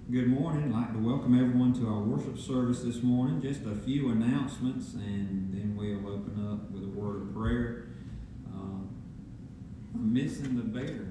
Good morning. I'd like to welcome everyone to our worship service this morning. Just a few announcements, and then we'll open up with a word of prayer. I'm missing the bear.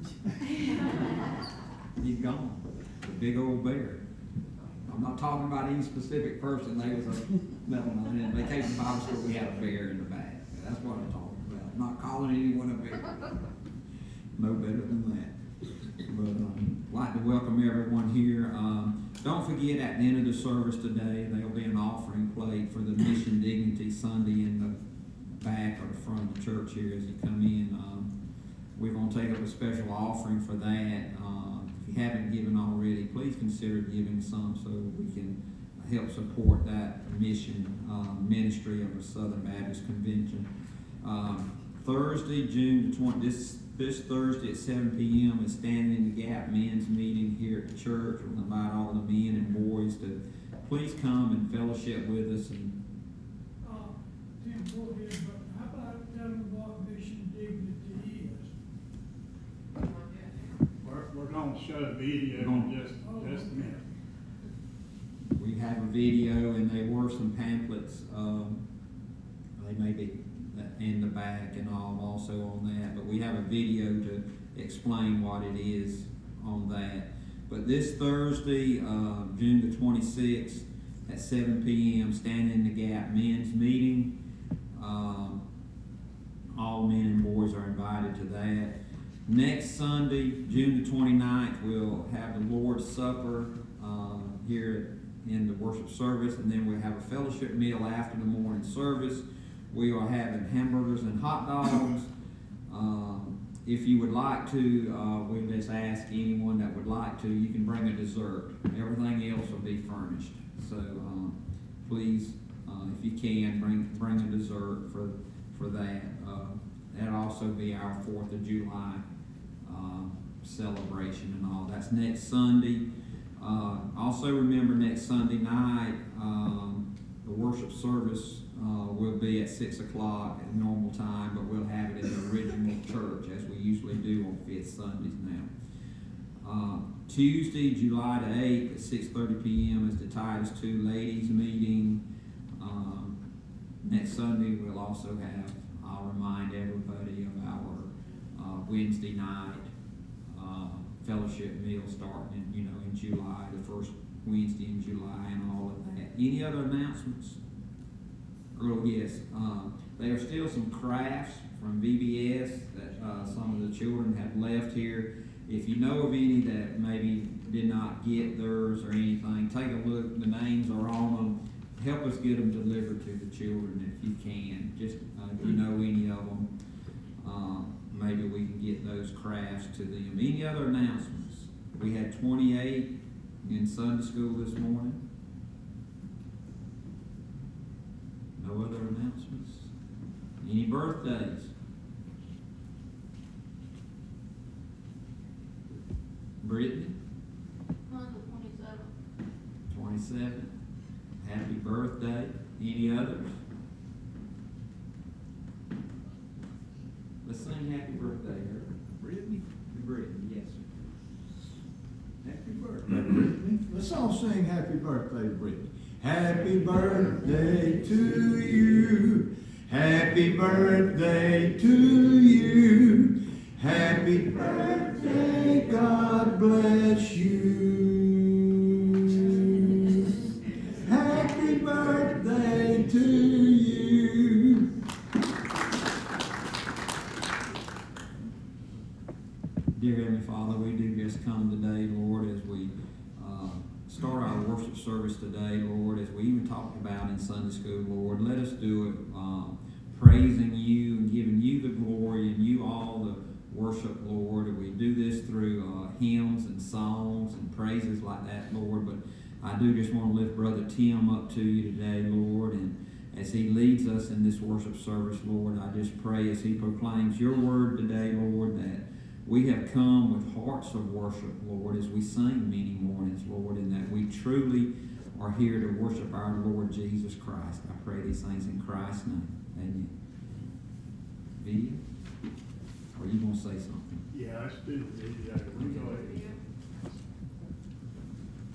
He's gone. The big old bear. I'm not talking about any specific person. There was in Vacation Bible School, we had a bear in the bag. That's what I'm talking about. I'm not calling anyone a bear. No better than that. But I'd like to welcome everyone here. Don't forget, at the end of the service today, there'll be an offering plate for the Mission Dignity Sunday in the back or the front of the church here as you come in. We're going to take up a special offering for that. If you haven't given already, please consider giving some so we can help support that mission ministry of the Southern Baptist Convention. Thursday, June the 20th, this Thursday at 7 p.m. is Standing in the Gap men's meeting here at the church. We'll invite all the men and boys to please come and fellowship with us. And Tim, go ahead, but how about telling them what Mission Dignity is? We're going to show a video in just a minute. We have a video, and there were some pamphlets. They may be in the back and all also on that, but we have a video to explain what it is on that. But this Thursday, June the 26th at 7 p.m., Standing in the Gap men's meeting. All men and boys are invited to that. Next Sunday, June the 29th, we'll have the Lord's Supper here in the worship service, and then we'll have a fellowship meal after the morning service. We are having hamburgers and hot dogs. If you would like to, we'll just ask anyone that would like to, you can bring a dessert. Everything else will be furnished. So please, if you can, bring a dessert for that. That'll also be our 4th of July celebration and all. That's next Sunday. Also remember, next Sunday night, the worship service will be at 6 o'clock at normal time, but we'll have it in the original church as we usually do on 5th Sundays now. Tuesday, July the 8th at 6:30 p.m. is the Titus II ladies meeting. Next Sunday we'll also have, I'll remind everybody of our Wednesday night fellowship meal starting in July, the first Wednesday in July, and all of that. Any other announcements? Oh, yes. There are still some crafts from VBS that some of the children have left here. If you know of any that maybe did not get theirs or anything, take a look. The names are on them. Help us get them delivered to the children if you can. Just if you know any of them, maybe we can get those crafts to them. Any other announcements? We had 28 in Sunday school this morning. No other announcements? Any birthdays? Brittany? On the 27th. 27. Happy birthday. Any others? Let's sing happy birthday, her. Brittany? Brittany, yes, sir. Happy birthday, Brittany. Let's all sing happy birthday, Brittany. Happy birthday to you. Happy birthday to you. Happy birthday, God bless you. Happy birthday to you. Dear Heavenly Father, we do just come today, Lord, as we start our worship service today, Lord, as we even talked about in Sunday school, Lord. Let us do it praising you and giving you the glory and you all the worship, Lord. And we do this through hymns and songs and praises like that, Lord. But I do just want to lift Brother Tim up to you today, Lord, and as he leads us in this worship service, Lord, I just pray as he proclaims your word today, Lord, that we have come with hearts of worship, Lord, as we sing many mornings, Lord, and that we truly are here to worship our Lord Jesus Christ. I pray these things in Christ's name. Amen. Video? Or you going to say something? Yeah, let's do the video. We go ahead.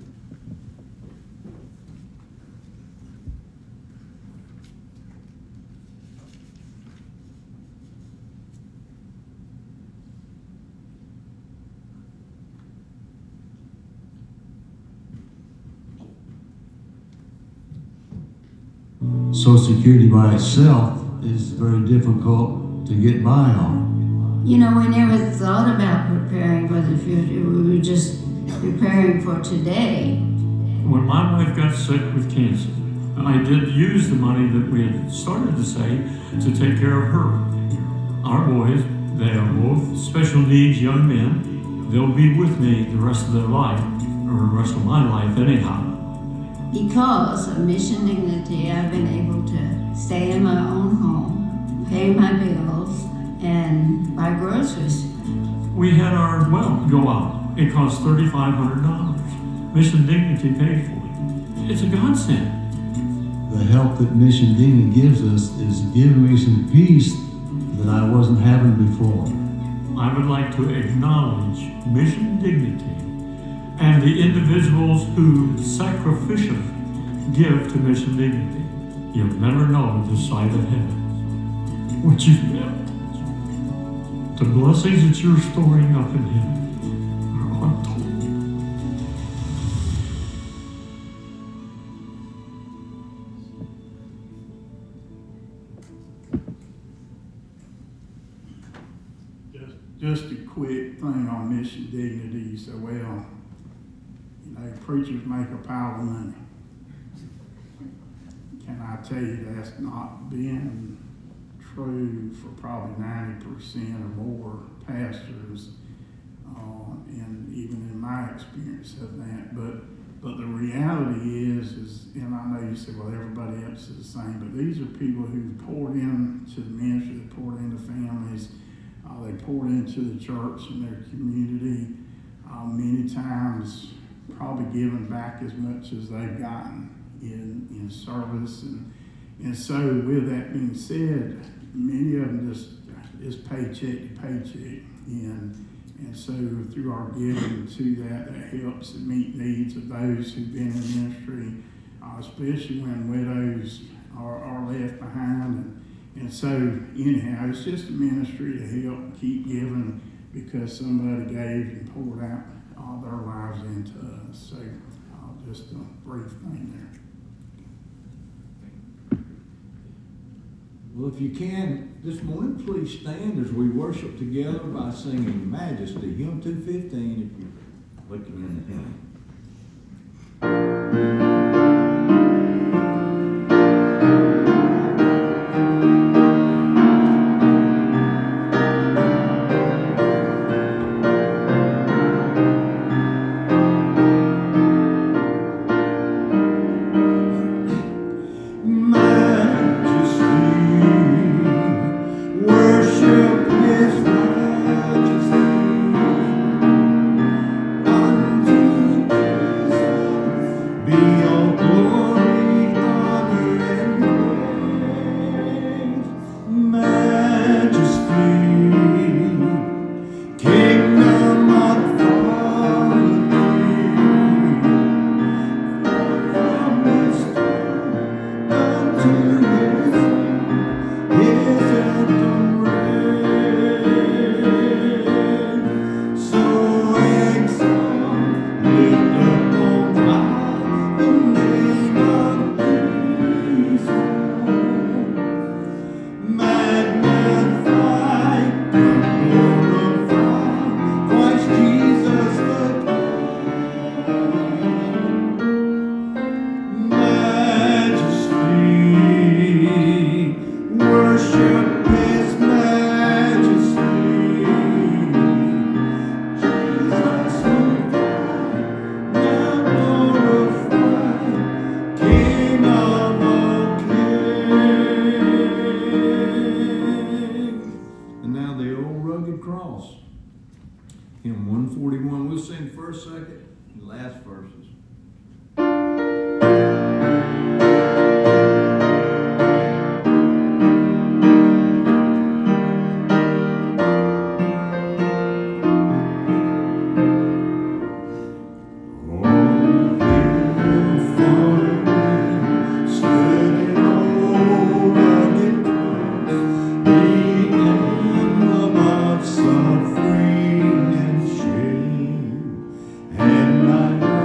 Social Security by itself is very difficult to get by on. You know, we never thought about preparing for the future. We were just preparing for today. When my wife got sick with cancer, I did use the money that we had started to save to take care of her. Our boys, they are both special needs young men. They'll be with me the rest of their life, or the rest of my life anyhow. Because of Mission Dignity, I've been able to stay in my own home, pay my bills, and buy groceries. We had our well go out. It cost $3,500. Mission Dignity paid for it. It's a godsend. The help that Mission Dignity gives us is giving me some peace that I wasn't having before. I would like to acknowledge Mission Dignity and the individuals who sacrificially give to Mission Dignity. You'll never know the side of heaven what you've meant. The blessings that you're storing up in heaven are untold. Just a quick thing on Mission Dignity. You say, well, you know, preachers make a pile of money. Can I tell you that's not been true for probably 90% or more pastors, and even in my experience of that. But the reality is, and I know you say, well, everybody else is the same, but these are people who've poured into the ministry, they poured into families, they poured into the church and their community, many times probably giving back as much as they've gotten in service. And so with that being said, many of them just paycheck to paycheck. And so through our giving to that helps to meet needs of those who've been in ministry, especially when widows are left behind. And so anyhow, it's just a ministry to help keep giving because somebody gave and poured out all their lives into us. So just a brief thing there. Well, if you can, this morning, please stand as we worship together by singing Majesty, hymn 215, if you're looking in the hymn. Hymn 141, we'll sing first, second, and last verses. Suffering and shame, and I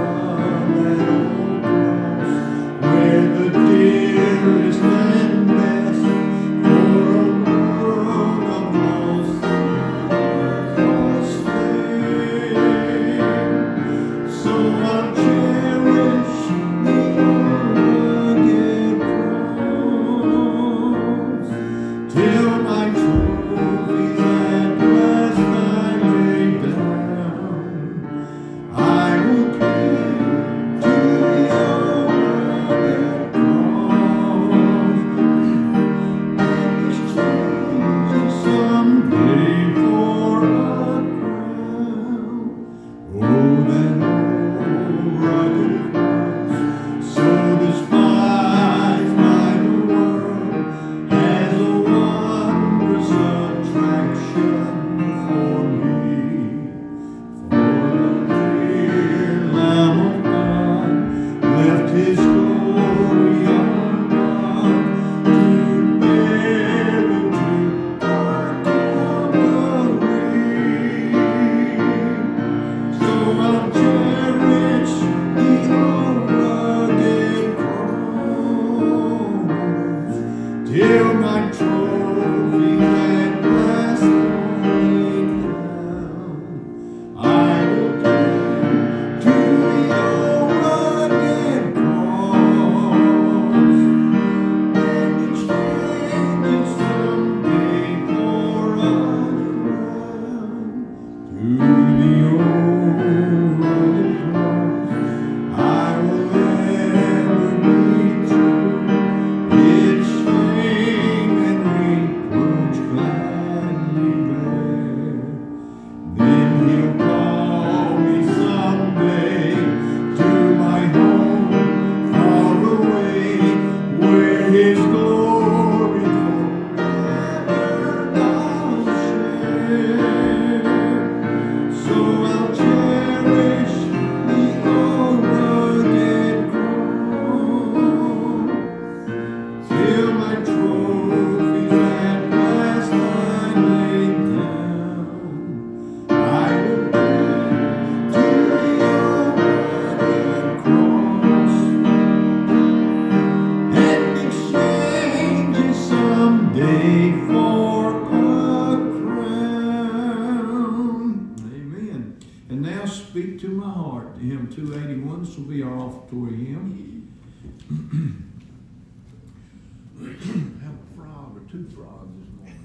This will be our offertory hymn. Have a frog or two frogs this morning.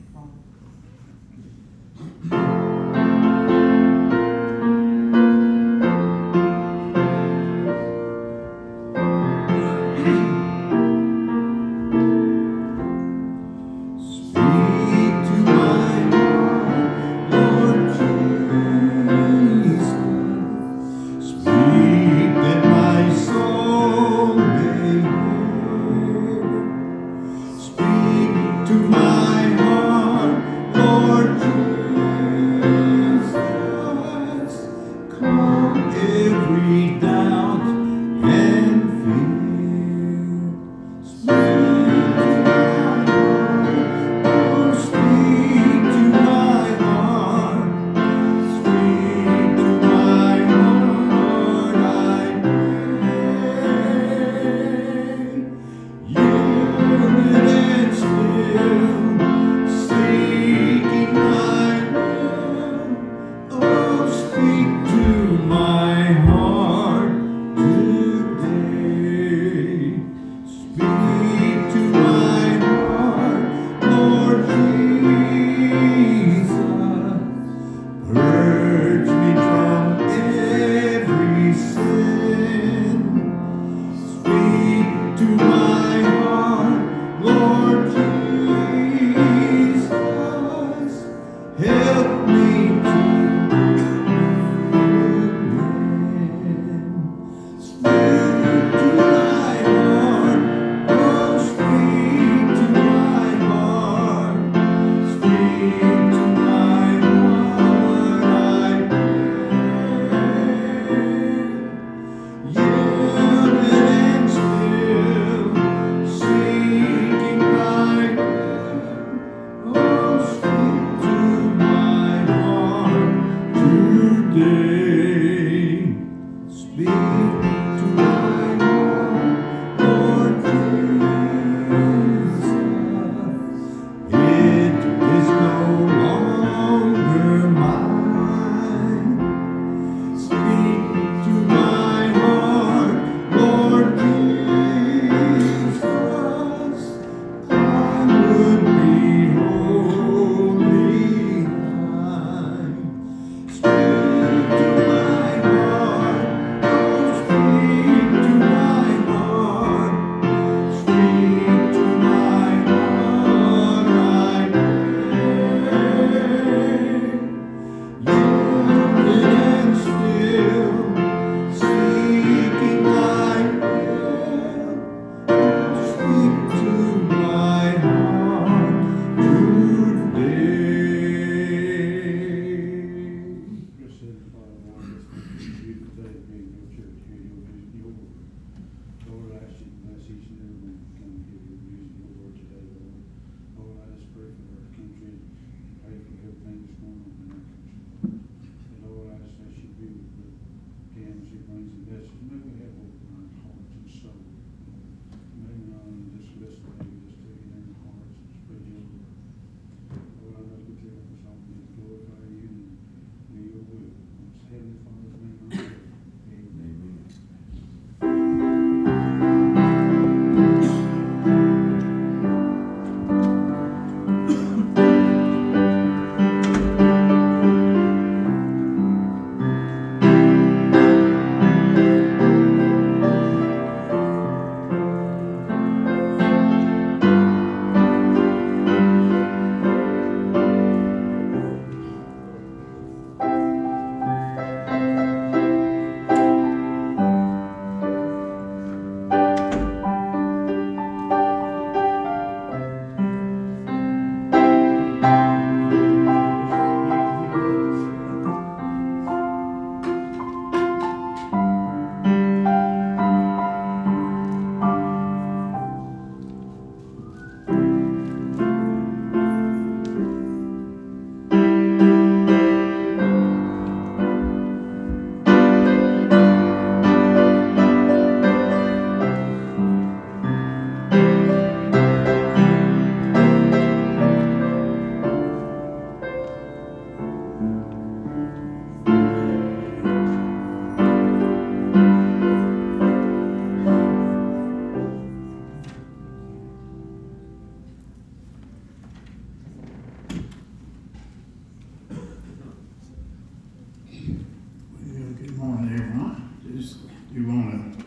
do want to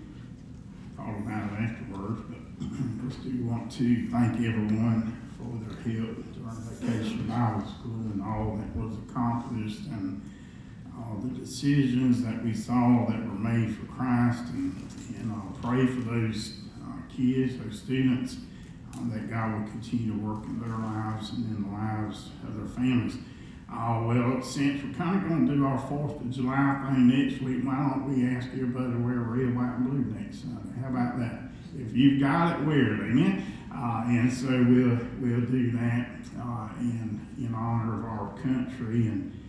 talk about it afterwards, but just do want to thank everyone for their help during Vacation Bible School and all that was accomplished and all the decisions that we saw that were made for Christ, and I'll pray for those kids, those students, that God will continue to work in their lives and in the lives of their families. Well, since we're kind of going to do our 4th of July thing next week, why don't we ask everybody to wear red, white, and blue next Sunday? How about that? If you've got it, wear it, amen? And so we'll do that in honor of our country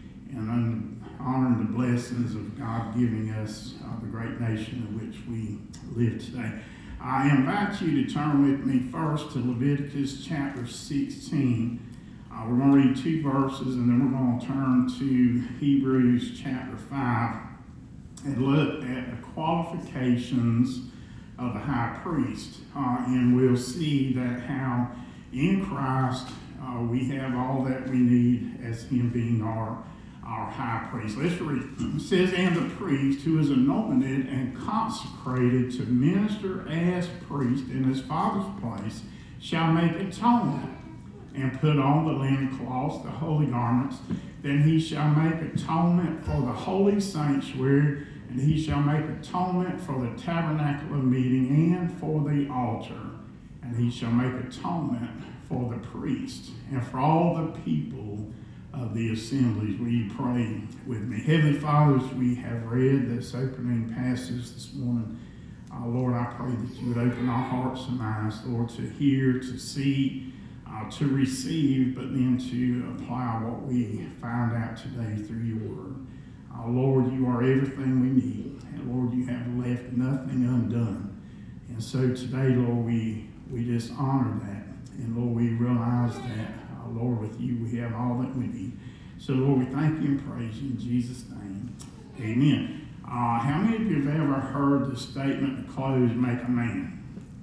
and honoring the blessings of God giving us the great nation in which we live today. I invite you to turn with me first to Leviticus chapter 16. We're going to read 2 verses, and then we're going to turn to Hebrews chapter 5 and look at the qualifications of the high priest. And we'll see that how in Christ we have all that we need as him being our high priest. Let's read. It says, "And the priest who is anointed and consecrated to minister as priest in his Father's place shall make atonement and put on the linen cloths, the holy garments. Then he shall make atonement for the holy sanctuary, and he shall make atonement for the tabernacle of meeting and for the altar. And he shall make atonement for the priest and for all the people of the assemblies." Will you pray with me? Heavenly Father, as we have read this opening passage this morning, Lord, I pray that you would open our hearts and eyes, Lord, to hear, to see, to receive, but then to apply what we find out today through your word. Lord, you are everything we need, and Lord, you have left nothing undone. And so today, Lord, we just honor that, and Lord, we realize that, Lord, with you we have all that we need. So, Lord, we thank you and praise you in Jesus' name. Amen. How many of you have ever heard the statement, "The clothes make a man"?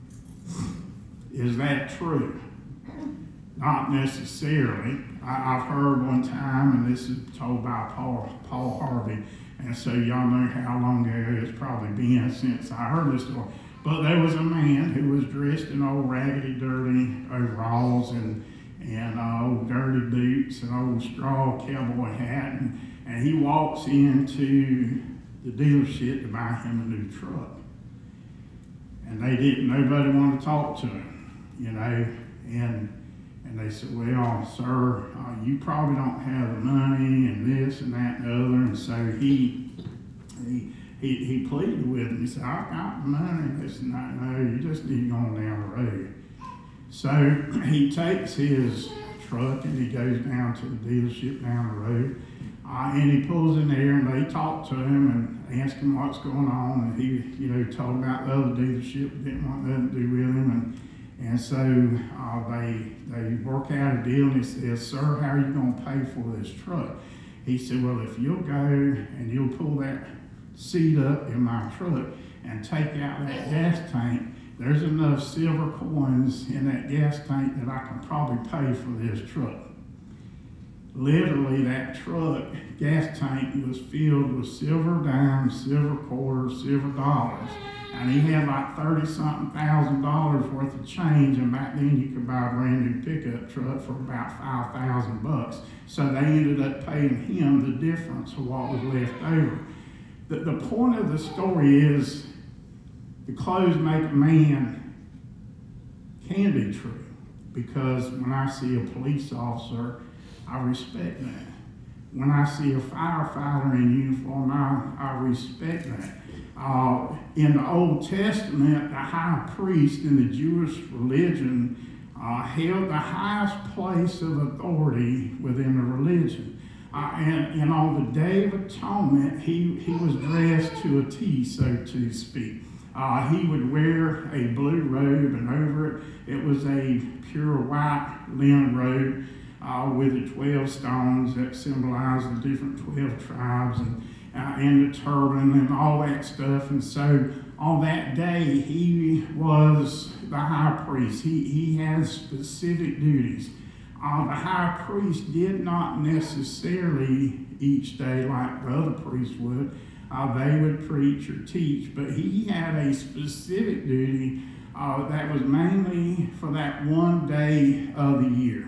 Is that true? Not necessarily. I've heard one time, and this is told by Paul Harvey, and so y'all know how long ago it's probably been since I heard this story. But there was a man who was dressed in old raggedy, dirty overalls and old dirty boots and old straw cowboy hat, and he walks into the dealership to buy him a new truck. And nobody wanted to talk to him, and they said, "Well, sir, you probably don't have the money and this and that and the other." And so he pleaded with him. He said, "I've got the money." They said, "No, you just need to go on down the road." So he takes his truck and he goes down to the dealership down the road. And he pulls in there and they talk to him and ask him what's going on. And he, told about the other dealership, didn't want nothing to do with him. And so they work out a deal, and he says, "Sir, how are you going to pay for this truck?" He said, "Well, if you'll go and you'll pull that seat up in my truck and take out that gas tank, there's enough silver coins in that gas tank that I can probably pay for this truck." Literally, that truck gas tank was filled with silver dimes, silver quarters, silver dollars. And he had like $30-something thousand worth of change, and back then you could buy a brand new pickup truck for about $5,000. So they ended up paying him the difference of what was left over. The point of the story is the clothes make a man can be true, because when I see a police officer, I respect that. When I see a firefighter in uniform, I respect that. In the Old Testament, the high priest in the Jewish religion held the highest place of authority within the religion. And on the Day of Atonement, he was dressed to a T, so to speak. He would wear a blue robe, and over it, it was a pure white linen robe with the 12 stones that symbolize the different 12 tribes, and the turban and all that stuff. And so on that day, he was the high priest. He had specific duties. The high priest did not necessarily each day like the other priests would. they would preach or teach, but he had a specific duty that was mainly for that one day of the year.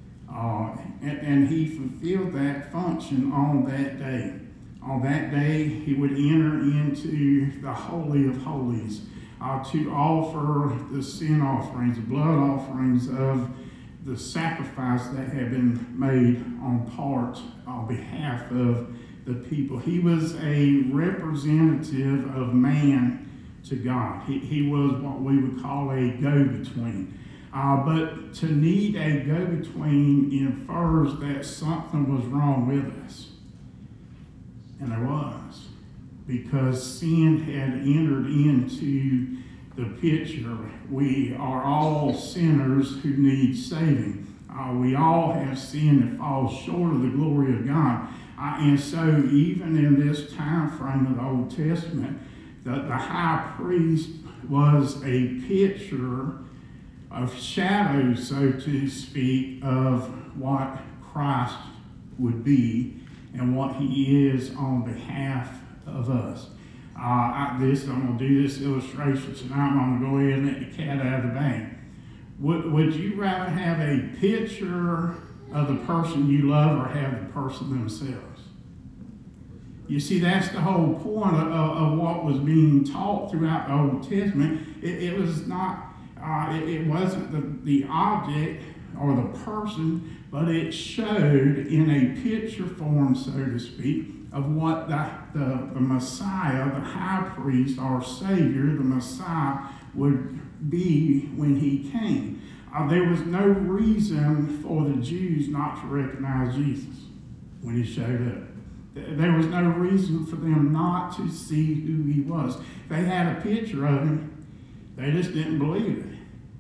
And he fulfilled that function on that day. On that day, he would enter into the Holy of Holies to offer the sin offerings, the blood offerings of the sacrifice that had been made on behalf of the people. He was a representative of man to God. He was what we would call a go-between. But to need a go-between infers that something was wrong with us. And there was. Because sin had entered into the picture. We are all sinners who need saving. We all have sinned and fall short of the glory of God. And so even in this time frame of the Old Testament, the high priest was a picture of shadow, so to speak, of what Christ would be and what he is on behalf of us. I'm going to do this illustration tonight. I'm going to go ahead and let the cat out of the bag. Would you rather have a picture of the person you love or have the person themselves? You see, that's the whole point of what was being taught throughout the Old Testament. It was not, it wasn't the object or the person, but it showed in a picture form, so to speak, of what the Messiah, the high priest, our Savior, the Messiah, would be when he came. There was no reason for the Jews not to recognize Jesus when he showed up. There was no reason for them not to see who he was. They had a picture of him. They just didn't believe it.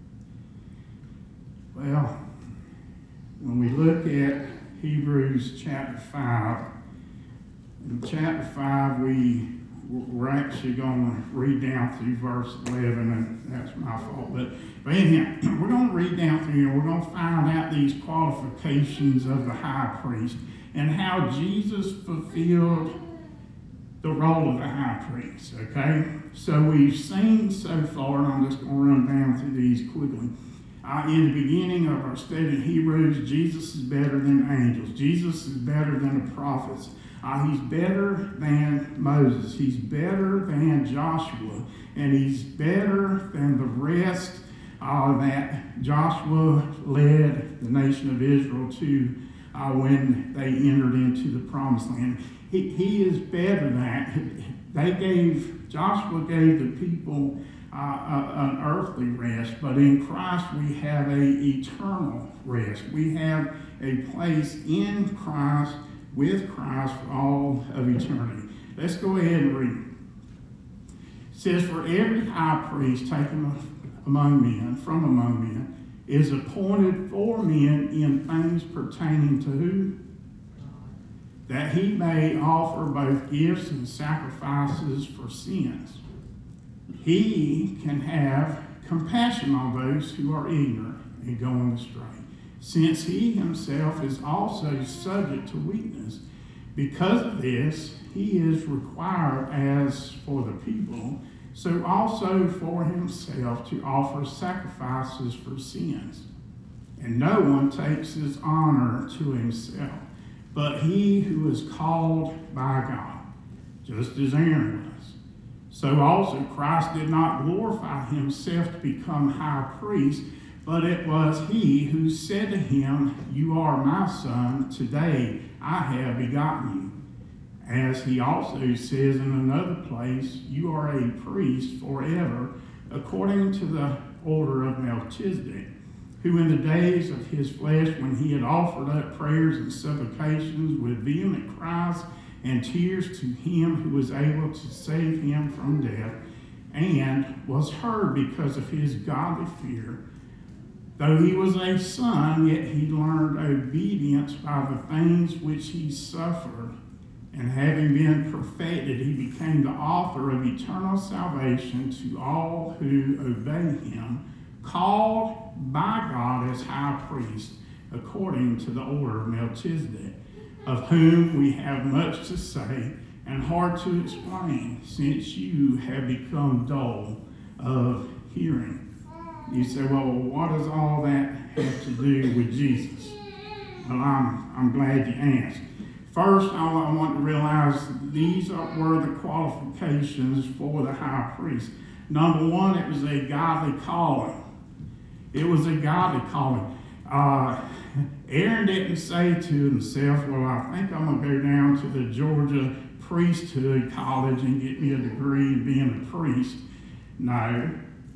Well, when we look at Hebrews chapter 5, in chapter 5, we're actually going to read down through verse 11, and that's my fault. But anyhow, we're going to read down through here. We're going to find out these qualifications of the high priest and how Jesus fulfilled the role of the high priest, okay? So we've seen so far, and I'm just going to run down through these quickly. In the beginning of our study in Hebrews, Jesus is better than angels. Jesus is better than the prophets. He's better than Moses. He's better than Joshua. And he's better than the rest that Joshua led the nation of Israel to when they entered into the promised land. He is better than that. Joshua gave the people an earthly rest, but in Christ we have an eternal rest. We have a place in Christ, with Christ for all of eternity. Let's go ahead and read. It says, for every high priest taken from among men, is appointed for men in things pertaining to who? That he may offer both gifts and sacrifices for sins. He can have compassion on those who are ignorant and going astray, since he himself is also subject to weakness. Because of this, he is required, as for the people, so also for himself, to offer sacrifices for sins. And no one takes his honor to himself, but he who is called by God, just as Aaron was. So also Christ did not glorify himself to become high priest, but it was he who said to him, you are my son, today I have begotten you. As he also says in another place, you are a priest forever, according to the order of Melchizedek, who in the days of his flesh, when he had offered up prayers and supplications with vehement cries and tears to him who was able to save him from death, and was heard because of his godly fear. Though he was a son, yet he learned obedience by the things which he suffered. And having been perfected, he became the author of eternal salvation to all who obey him, called by God as high priest, according to the order of Melchizedek, of whom we have much to say, and hard to explain since you have become dull of hearing. You say, well, what does all that have to do with Jesus? Well, I'm glad you asked. First, I want to realize these were the qualifications for the high priest. Number one, it was a godly calling. It was a godly calling. Aaron didn't say to himself, well, I think I'm going to go down to the Georgia Priesthood College and get me a degree in being a priest. No.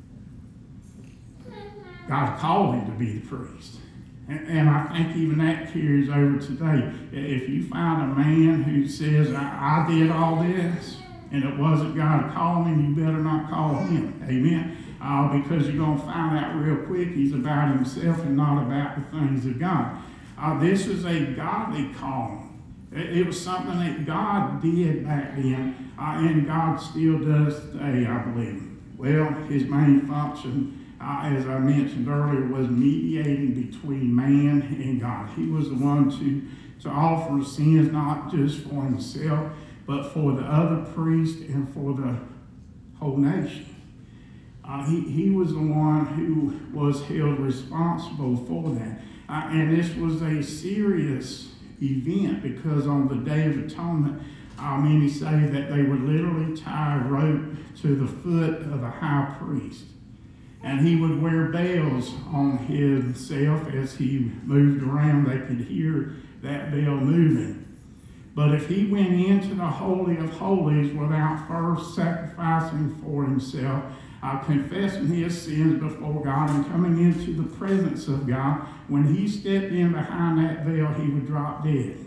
God called him to be the priest. And I think even that carries over today. If you find a man who says, I did all this, and it wasn't God calling him, you better not call him. Amen? Because you're going to find out real quick he's about himself and not about the things of God. This is a godly calling. It was something that God did back then, and God still does today, I believe. Well, his main function, as I mentioned earlier, was mediating between man and God. He was the one to offer sins not just for himself, but for the other priests and for the whole nation. He was the one who was held responsible for that. And this was a serious event because on the Day of Atonement, many say that they would literally tie a rope to the foot of the high priest. And he would wear bells on himself as he moved around. They could hear that bell moving. But if he went into the Holy of Holies without first sacrificing for himself, confessing his sins before God and coming into the presence of God, when he stepped in behind that veil, he would drop dead.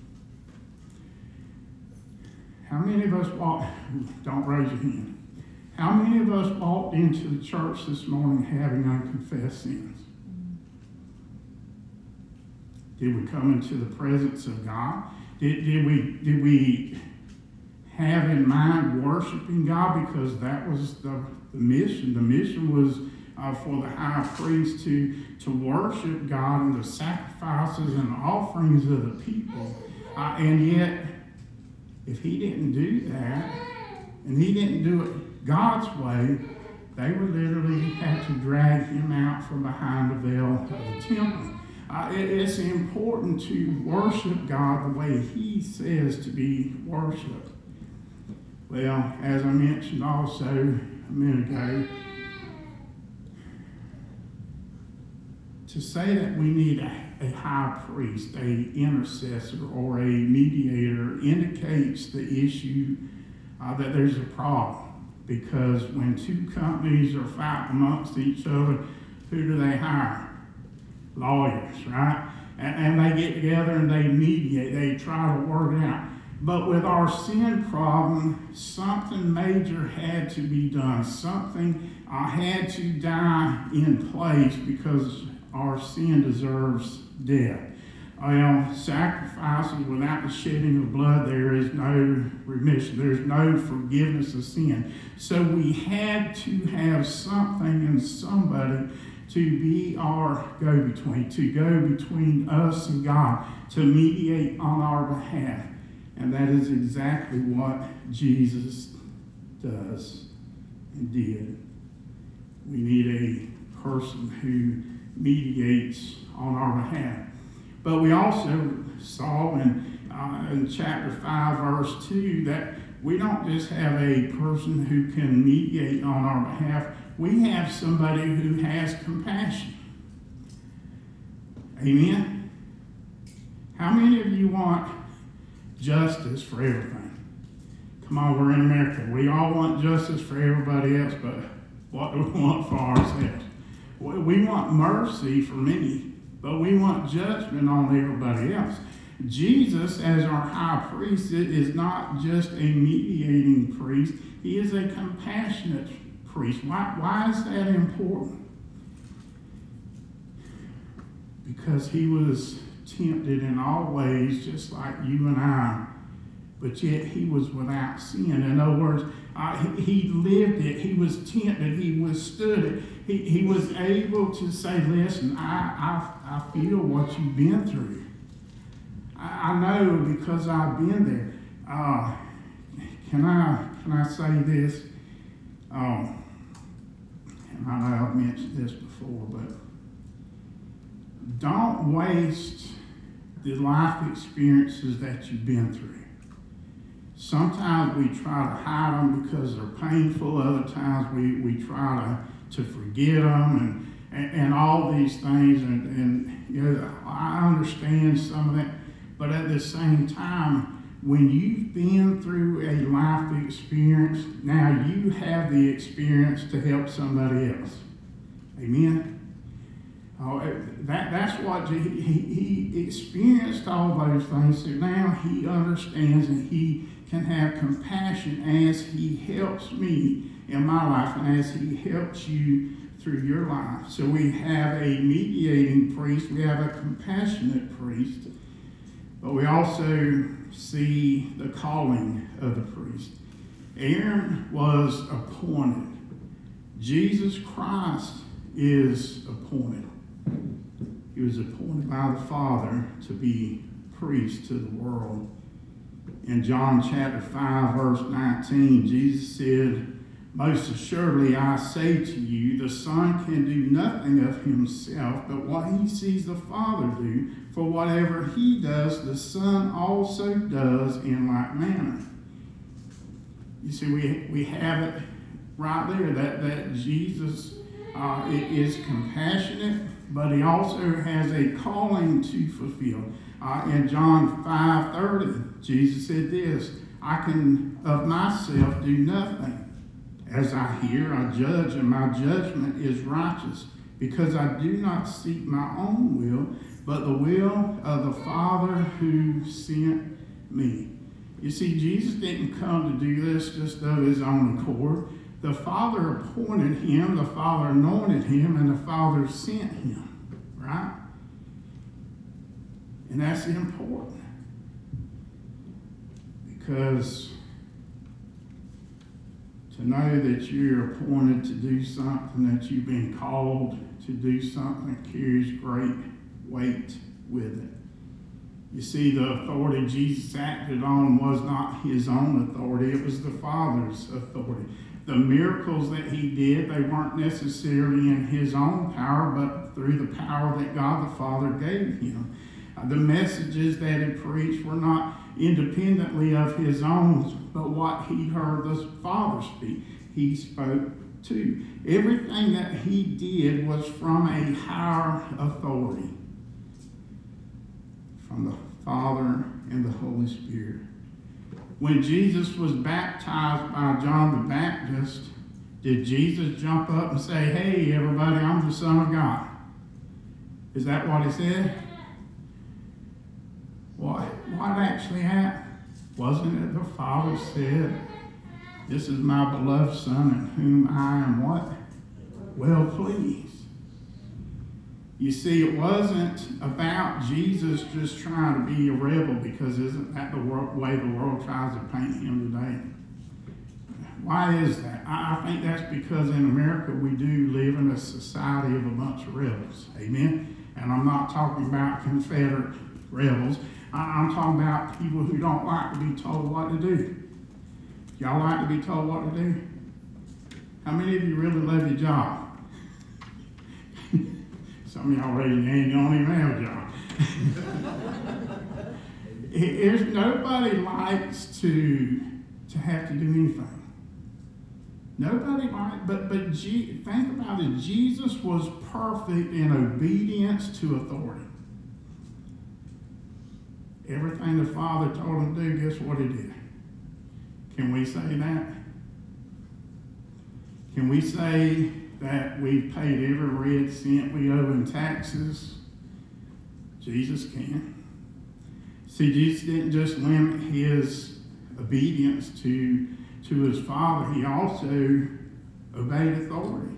How many of us don't raise your hand. How many of us walked into the church this morning having unconfessed sins? Did we come into the presence of God? Did we have in mind worshiping God? Because that was the mission. The mission was for the high priest to worship God and the sacrifices and the offerings of the people. And yet, if he didn't do that, and he didn't do it God's way, they would literally have to drag him out from behind the veil of the temple. It's important to worship God the way he says to be worshiped. Well, as I mentioned also a minute ago, to say that we need a high priest, a intercessor, or a mediator indicates the issue that there's a problem. Because when two companies are fighting amongst each other, who do they hire? Lawyers, right? And they get together and they mediate. They try to work it out. But with our sin problem, something major had to be done. Something had to die in place because our sin deserves death. Sacrifices without the shedding of blood, there is no remission. There's no forgiveness of sin. So we had to have something and somebody to be our go-between, to go between us and God, to mediate on our behalf. And that is exactly what Jesus does and did. We need a person who mediates on our behalf. But we also saw in chapter 5, verse 2, that we don't just have a person who can mediate on our behalf. We have somebody who has compassion. Amen? How many of you want justice for everything? Come on, we're in America. We all want justice for everybody else, but what do we want for ourselves? We want mercy for many, but we want judgment on everybody else. Jesus, as our high priest, is not just a mediating priest. He is a compassionate priest. Why is that important? Because he was tempted in all ways, just like you and I, but yet he was without sin. In other words, he lived it. He was tempted. He withstood it. He was able to say, listen, I feel what you've been through. I know because I've been there. can I say this? And I know I've mentioned this before, but don't waste the life experiences that you've been through. Sometimes we try to hide them because they're painful. Other times we try to forget them and all these things. And you know, I understand some of that. But at the same time, when you've been through a life experience, now you have the experience to help somebody else. Amen? That's what he experienced all those things. So now he understands and he can have compassion as he helps me in my life and as he helps you through your life. So we have a mediating priest, we have a compassionate priest, but we also see the calling of the priest. Aaron was appointed. Jesus Christ is appointed. He was appointed by the Father to be priest to the world. In John chapter 5, verse 19, Jesus said, "Most assuredly I say to you, the Son can do nothing of himself, but what he sees the Father do. For whatever he does, the Son also does in like manner." You see, we have it right there, that Jesus is compassionate, but he also has a calling to fulfill. In John 5:30, Jesus said this, "I can of myself do nothing. As I hear, I judge, and my judgment is righteous, because I do not seek my own will, but the will of the Father who sent me." You see, Jesus didn't come to do this just of his own accord. The Father appointed him, the Father anointed him, and the Father sent him, right? And that's important, because to know that you're appointed to do something, that you've been called to do something, carries great weight with it. You see, the authority Jesus acted on was not his own authority, it was the Father's authority. The miracles that he did, they weren't necessarily in his own power, but through the power that God the Father gave him. The messages that he preached were not independently of his own, but what he heard the Father speak, he spoke to. Everything that he did was from a higher authority, from the Father and the Holy Spirit. When Jesus was baptized by John the Baptist, did Jesus jump up and say, "Hey, everybody, I'm the Son of God"? Is that what he said? What actually happened? Wasn't it the Father said, "This is my beloved Son in whom I am" what? Well pleased. You see, it wasn't about Jesus just trying to be a rebel, because isn't that the way the world tries to paint him today? Why is that? I think that's because in America we do live in a society of a bunch of rebels. Amen? And I'm not talking about Confederate rebels. I'm talking about people who don't like to be told what to do. Y'all like to be told what to do? How many of you really love your job? Some of y'all raising your hand, you don't even have a job. Nobody likes to have to do anything. Nobody likes, but think about it. Jesus was perfect in obedience to authority. Everything the Father told him to do, guess what he did? Can we say that? Can we say that we've paid every red cent we owe in taxes? Jesus can. See, Jesus didn't just limit his obedience to his Father. He also obeyed authority.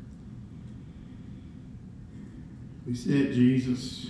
We said Jesus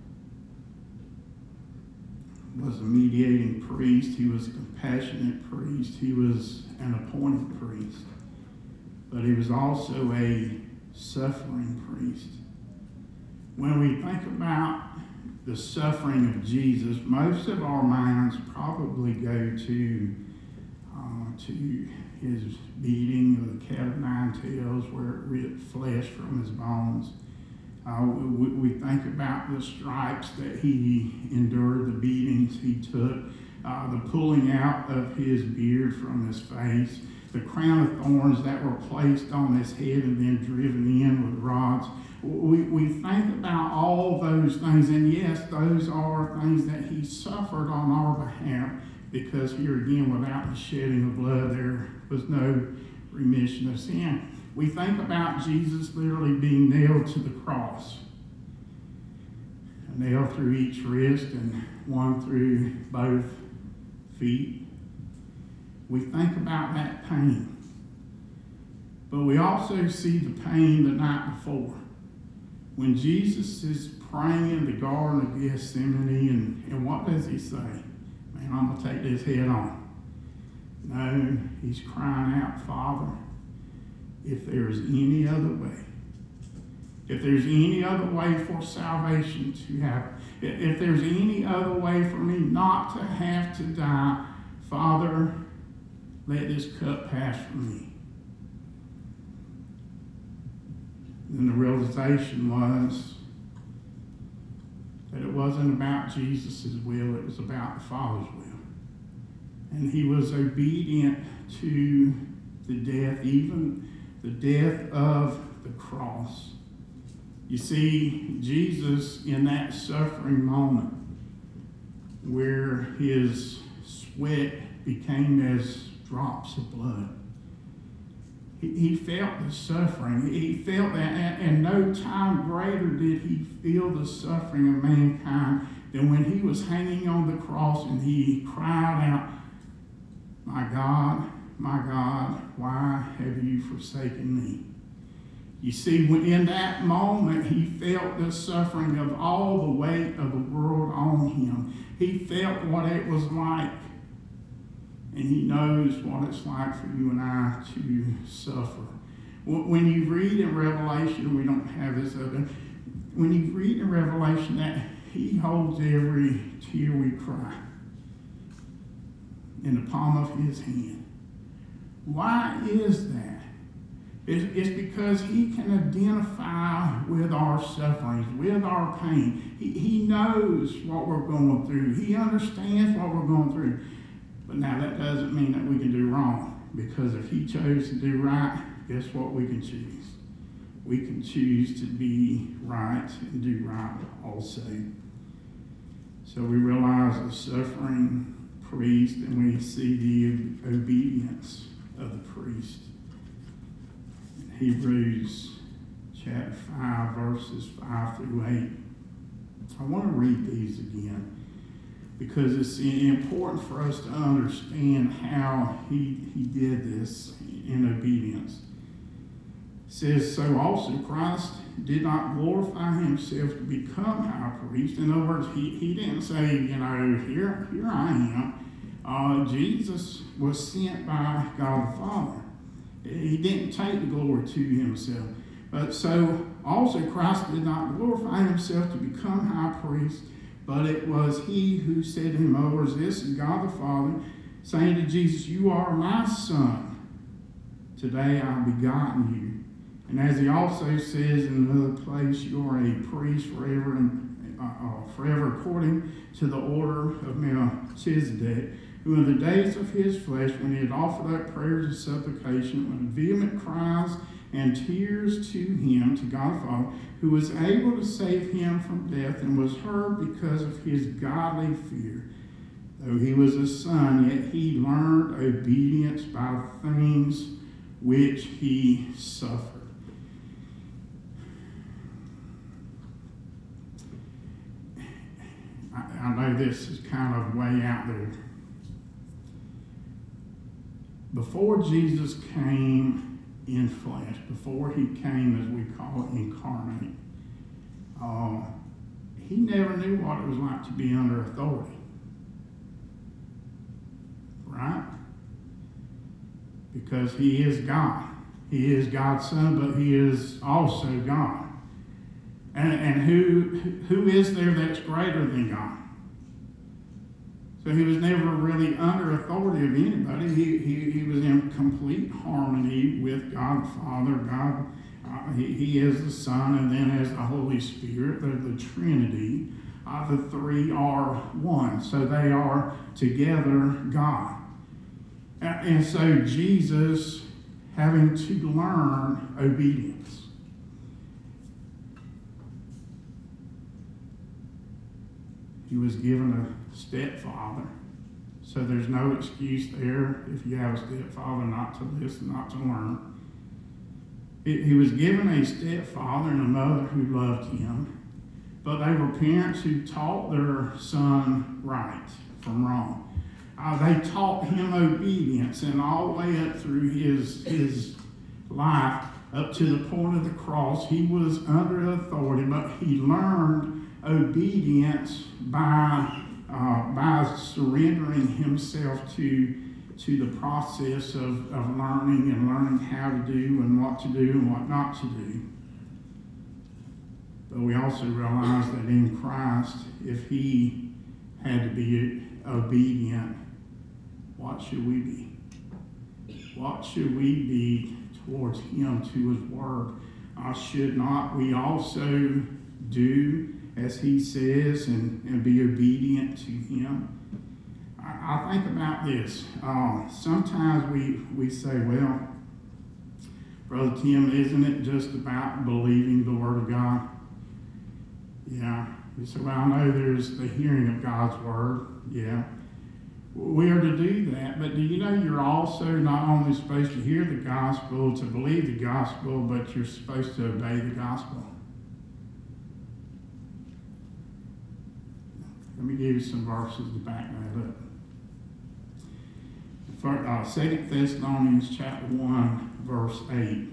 was a mediating priest. He was a compassionate priest. He was an appointed priest. But he was also a suffering priest. When we think about the suffering of Jesus, most of our minds probably go to to his beating of the cat of nine tails, where it ripped flesh from his bones. We think about the stripes that he endured, the beatings he took, the pulling out of his beard from his face, the crown of thorns that were placed on his head and then driven in with rods. We think about all those things, and yes, those are things that he suffered on our behalf, because here again, without the shedding of blood, there was no remission of sin. We think about Jesus literally being nailed to the cross, a nail through each wrist and one through both feet. We think about that pain, but we also see the pain the night before, when Jesus is praying in the Garden of Gethsemane, and what does he say? Man, I'm going to take this head on. No, he's crying out, Father, if there is any other way, if there's any other way for salvation to happen, if there's any other way for me not to have to die, Father, let this cup pass from me. And the realization was that it wasn't about Jesus' will, it was about the Father's will. And he was obedient to the death, even the death of the cross. You see, Jesus, in that suffering moment where his sweat became as drops of blood, he felt the suffering. He felt that, and no time greater did he feel the suffering of mankind than when he was hanging on the cross and he cried out, my God, why have you forsaken me? You see, in that moment, he felt the suffering of all the weight of the world on him. He felt what it was like. And he knows what it's like for you and I to suffer. When you read in Revelation, we don't have this other. When you read in Revelation that he holds every tear we cry in the palm of his hand. Why is that? It's because he can identify with our sufferings, with our pain. He knows what we're going through. He understands what we're going through. But now that doesn't mean that we can do wrong, because if he chose to do right, guess what we can choose? We can choose to be right and do right also. So we realize the suffering priest, and we see the obedience of the priest. In Hebrews chapter 5, verses 5 through 8. I want to read these again, because it's important for us to understand how he did this in obedience. It says, so also Christ did not glorify himself to become high priest. In other words, he didn't say, here I am. Jesus was sent by God the Father. He didn't take the glory to himself. But so also Christ did not glorify himself to become high priest, but it was he who said to him, oh, this is God the Father, saying to Jesus, you are my son. Today I have begotten you. And as he also says in another place, you are a priest forever according to the order of Melchizedek, who in the days of his flesh, when he had offered up prayers and supplication, with vehement cries and tears to him, to God the Father, who was able to save him from death, and was heard because of his godly fear. Though he was a son, yet he learned obedience by the things which he suffered. I know this is kind of way out there. Before Jesus came in flesh, before he came, as we call it, incarnate, he never knew what it was like to be under authority. Right? Because he is God. He is God's son, but he is also God. And who is there that's greater than God? So he was never really under authority of anybody. He was in complete harmony with God the Father. God, he is the Son, and then as the Holy Spirit, they're the Trinity. The three are one, so they are together God. And so Jesus having to learn obedience. He was given a stepfather, so there's no excuse there if you have a stepfather not to listen, not to learn. He was given a stepfather and a mother who loved him, but they were parents who taught their son right from wrong. They taught him obedience, and all the way up through his life, up to the point of the cross, he was under authority, but he learned obedience by surrendering himself to the process of learning and learning how to do and what to do and what not to do. But we also realize that in Christ, if he had to be obedient, what should we be? What should we be towards him, to his word? Should not we also do as he says and be obedient to him? I think about this. Sometimes we say, well, Brother Tim, isn't it just about believing the word of God? Yeah. You say, well, I know there's the hearing of God's word. Yeah. We are to do that, but do you know you're also not only supposed to hear the gospel, to believe the gospel, but you're supposed to obey the gospel? Let me give you some verses to back that up. 2 Thessalonians chapter 1, verse 8.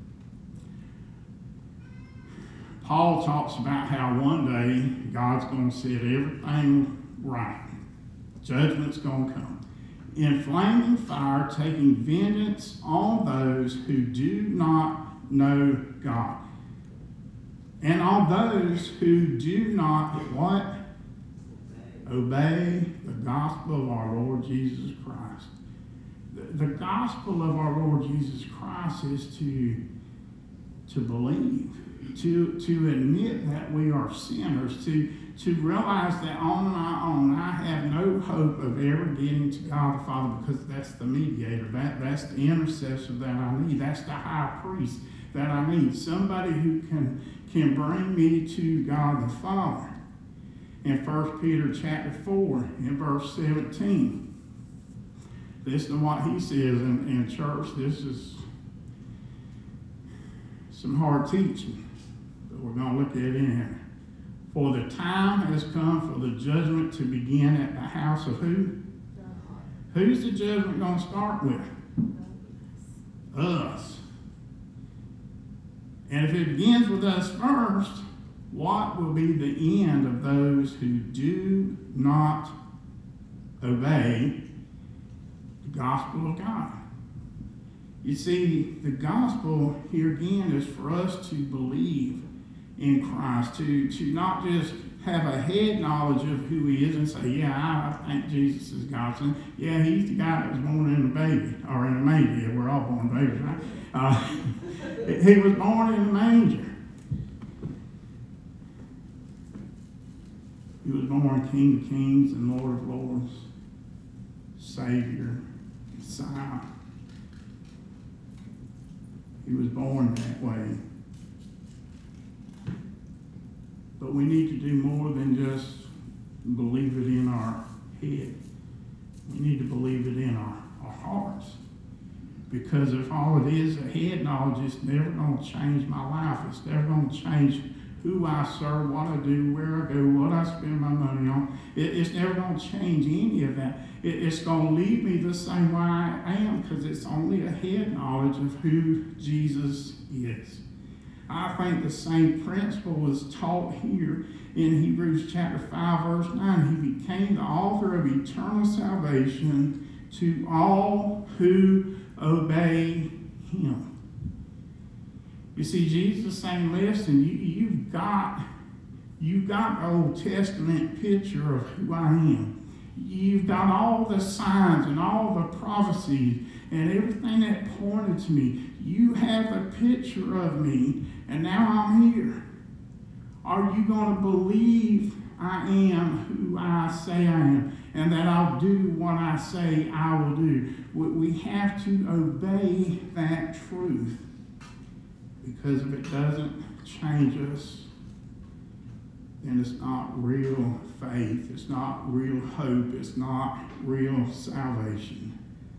Paul talks about how one day God's going to set everything right. Judgment's going to come. In flaming fire, taking vengeance on those who do not know God. And on those who do not, what? Obey the gospel of our Lord Jesus Christ. The gospel of our Lord Jesus Christ is to believe, to admit that we are sinners, to realize that on my own I have no hope of ever getting to God the Father, because that's the mediator, that's the intercessor that I need, that's the high priest that I need, somebody who can bring me to God the Father. In 1 Peter chapter 4, in verse 17, listen to what he says in church. This is some hard teaching, but we're going to look at it in here. For the time has come for the judgment to begin at the house of who? Who's the judgment going to start with? Us. And if it begins with us first, what will be the end of those who do not obey the gospel of God? You see, the gospel here again is for us to believe in Christ, to not just have a head knowledge of who he is and say, yeah, I think Jesus is God's son. Yeah, he's the guy that was born in a baby, or in a manger. Yeah, we're all born babies, right? He was born in a manger. He was born King of Kings and Lord of Lords, Savior, Messiah. He was born that way. But we need to do more than just believe it in our head. We need to believe it in our hearts. Because if all it is a head knowledge, it's never going to change my life. It's never going to change who I serve, what I do, where I go, what I spend my money on. It's never going to change any of that. It's going to leave me the same way I am, because it's only a head knowledge of who Jesus is. I think the same principle was taught here in Hebrews chapter 5, verse 9. He became the author of eternal salvation to all who obey him. You see, Jesus saying, listen, you've got the Old Testament picture of who I am. You've got all the signs and all the prophecies and everything that pointed to me. You have a picture of me, and now I'm here. Are you going to believe I am who I say I am, and that I'll do what I say I will do? We have to obey that truth, because if it doesn't change us, then it's not real faith, it's not real hope, it's not real salvation.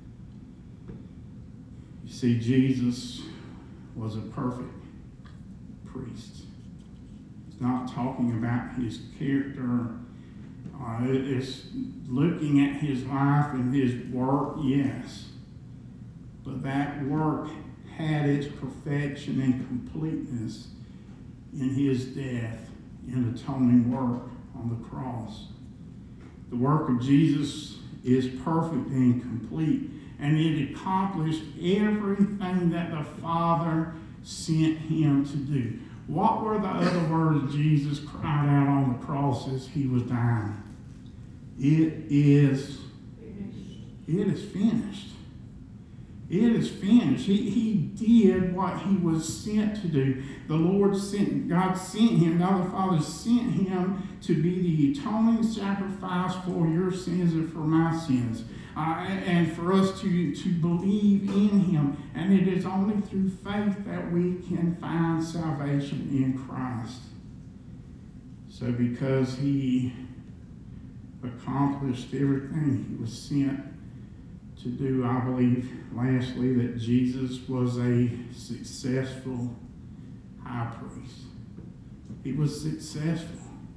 You see, Jesus was a perfect priest. It's not talking about his character. It's looking at his life and his work, yes. But that work had its perfection and completeness in his death, in atoning work on the cross. The work of Jesus is perfect and complete, and it accomplished everything that the Father sent him to do. What were the other words Jesus cried out on the cross as he was dying? It is finished. It is finished. He did what he was sent to do. God sent him, God the Father sent him to be the atoning sacrifice for your sins and for my sins. And for us to believe in him. And it is only through faith that we can find salvation in Christ. So because he accomplished everything he was sent to do, I believe, lastly, that Jesus was a successful high priest. He was successful.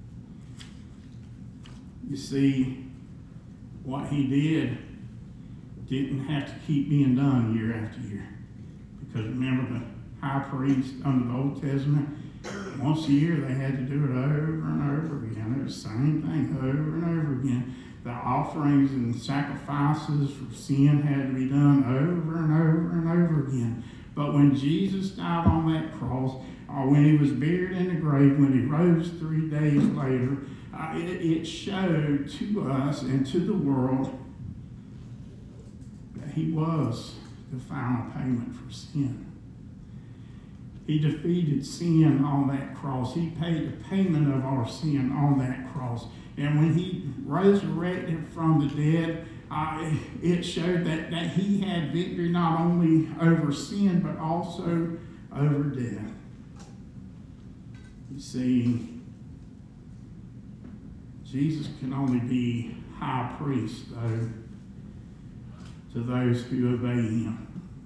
You see, what he didn't have to keep being done year after year. Because remember, the high priest under the Old Testament, once a year they had to do it over and over again. It was the same thing over and over again. The offerings and sacrifices for sin had to be done over and over and over again. But when Jesus died on that cross, or when he was buried in the grave, when he rose 3 days later, it showed to us and to the world that he was the final payment for sin. He defeated sin on that cross. He paid the payment of our sin on that cross. And when he resurrected from the dead, it showed that he had victory not only over sin, but also over death. You see, Jesus can only be high priest, though, to those who obey him.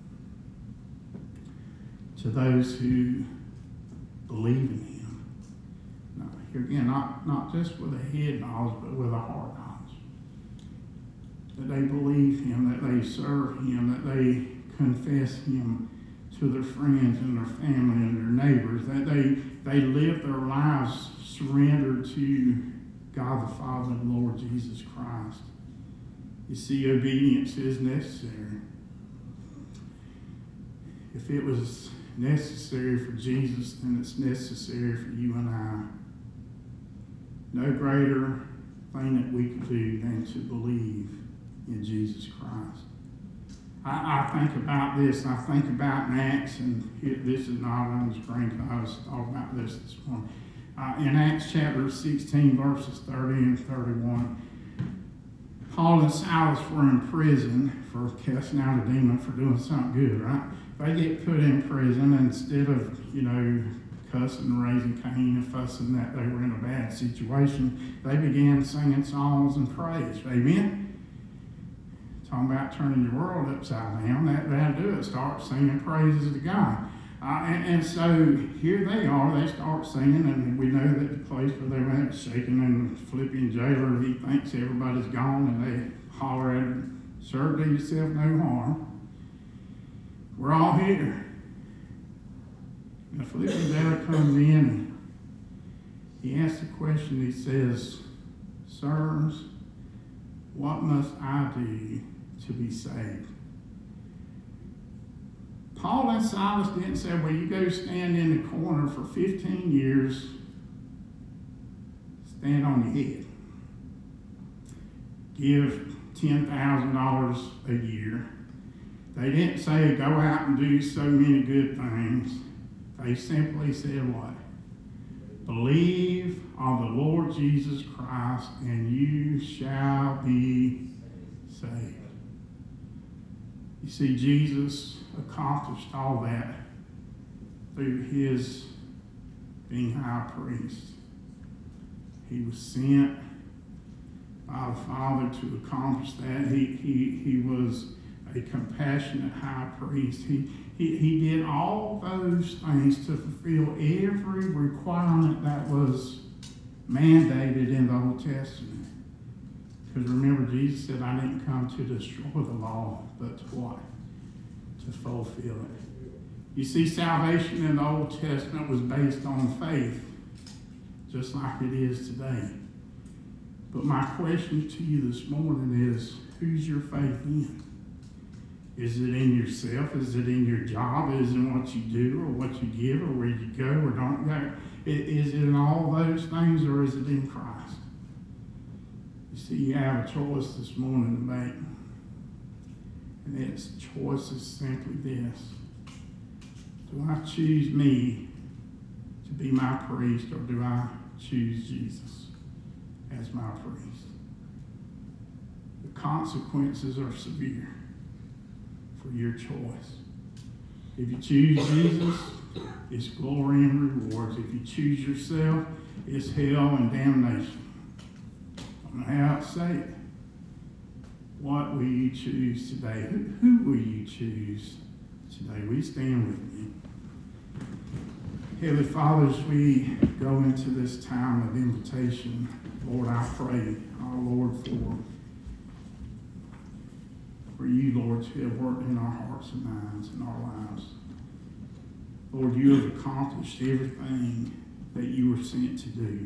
To those who believe in him. Now, here again, not just with a head knowledge, but with a heart knowledge. That they believe him, that they serve him, that they confess him to their friends and their family and their neighbors, that they live their lives surrendered to God the Father and Lord Jesus Christ. You see, obedience is necessary. If it was necessary for Jesus, then it's necessary for you and I. No greater thing that we could do than to believe in Jesus Christ. I think about this, I think about in Acts, and this is not on the screen because I was talking about this morning. In Acts chapter 16, verses 30 and 31, Paul and Silas were in prison for casting out a demon for doing something good, right? They get put in prison, and instead of, cussing and raising Cain and fussing that they were in a bad situation, they began singing songs and praise. Amen? Talking about turning your world upside down, that'll do it. Start singing praises to God. And so here they are, they start singing, and we know that the place where they went shaking, and the Philippian jailer, he thinks everybody's gone, and they holler at him, "Sir, do yourself no harm. We're all here." And the Philippian jailer comes in, and he asks the question, he says, "Sirs, what must I do to be saved?" Paul and Silas didn't say, "Well, you go stand in the corner for 15 years, stand on your head. give $10,000 a year. They didn't say go out and do so many good things. They simply said what? Believe on the Lord Jesus Christ and you shall be saved. You see, Jesus accomplished all that through his being high priest. He was sent by the Father to accomplish that. He was a compassionate high priest. He did all those things to fulfill every requirement that was mandated in the Old Testament. Because remember, Jesus said, I didn't come to destroy the law, but to what? To fulfill it. You see, salvation in the Old Testament was based on faith, just like it is today. But my question to you this morning is, who's your faith in? Is it in yourself? Is it in your job? Is it in what you do or what you give or where you go or don't go? Is it in all those things or is it in Christ? You see, you have a choice this morning to make. And its choice is simply this. Do I choose me to be my priest or do I choose Jesus as my priest? The consequences are severe for your choice. If you choose Jesus, it's glory and rewards. If you choose yourself, it's hell and damnation. I don't know how to say it. What will you choose today? Who will you choose today? Will you stand with me? Heavenly Father, as we go into this time of invitation, Lord, I pray, our Lord, for you, Lord, to have worked in our hearts and minds and our lives. Lord, you have accomplished everything that you were sent to do.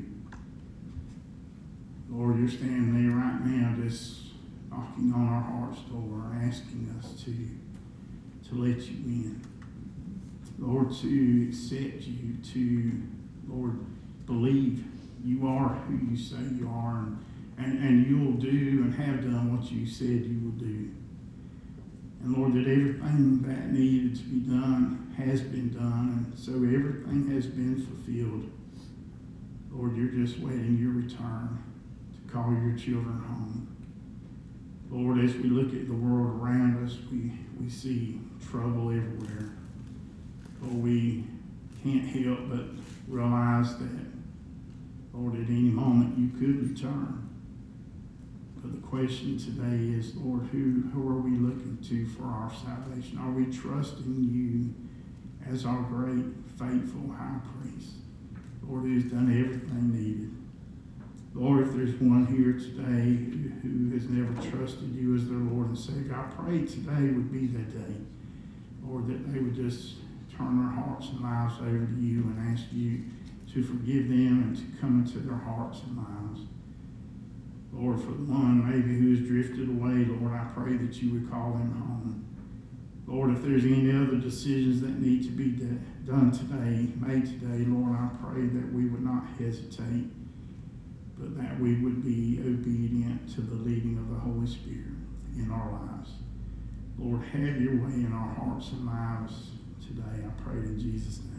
Lord, you're standing there right now just knocking on our heart's door, asking us to let you in. Lord, to accept you, to, Lord, believe you are who you say you are, and you will do and have done what you said you will do. And Lord, that everything that needed to be done has been done, and so everything has been fulfilled. Lord, you're just waiting your return to call your children home. Lord, as we look at the world around us, we see trouble everywhere. Lord, we can't help but realize that, Lord, at any moment you could return. But the question today is, Lord, who are we looking to for our salvation? Are we trusting you as our great, faithful high priest? Lord, who's done everything needed. Lord, if there's one here today who has never trusted you as their Lord and Savior, I pray today would be that day. Lord, that they would just turn their hearts and lives over to you and ask you to forgive them and to come into their hearts and lives. Lord, for the one maybe who has drifted away, Lord, I pray that you would call them home. Lord, if there's any other decisions that need to be done today, made today, Lord, I pray that we would not hesitate, but that we would be obedient to the leading of the Holy Spirit in our lives. Lord, have your way in our hearts and lives today. I pray in Jesus' name.